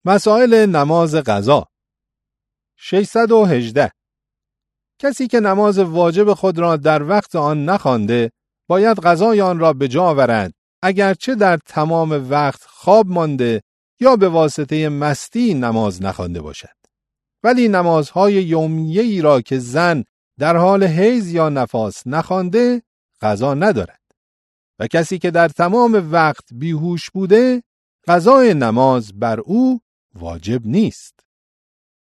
مسائل نماز قضا. 618. کسی که نماز واجب خود را در وقت آن نخوانده، باید قضای آن را به جا آورد، اگرچه در تمام وقت خواب مانده یا به واسطه مستی نماز نخوانده باشد. ولی نمازهای یومیه‌ای را که زن در حال حیض یا نفاس نخوانده، قضا ندارد. و کسی که در تمام وقت بیهوش بوده، قضای نماز بر او واجب نیست.